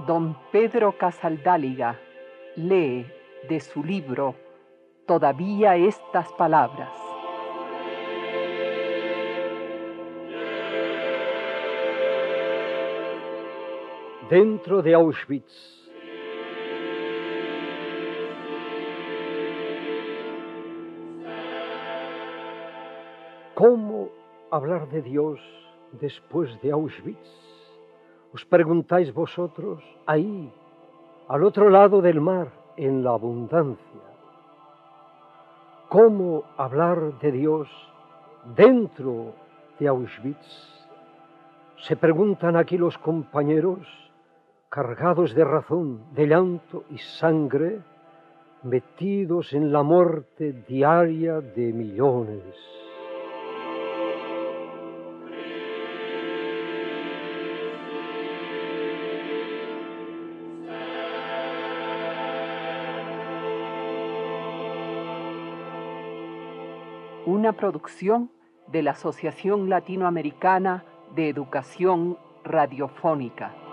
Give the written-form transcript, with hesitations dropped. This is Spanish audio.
Don Pedro Casaldáliga lee de su libro Todavía estas palabras. Dentro de Auschwitz. ¿Cómo hablar de Dios después de Auschwitz? Os preguntáis vosotros, ahí, al otro lado del mar, en la abundancia. ¿Cómo hablar de Dios dentro de Auschwitz? Se preguntan aquí los compañeros, cargados de razón, de llanto y sangre, metidos en la muerte diaria de millones. Una producción de la Asociación Latinoamericana de Educación Radiofónica.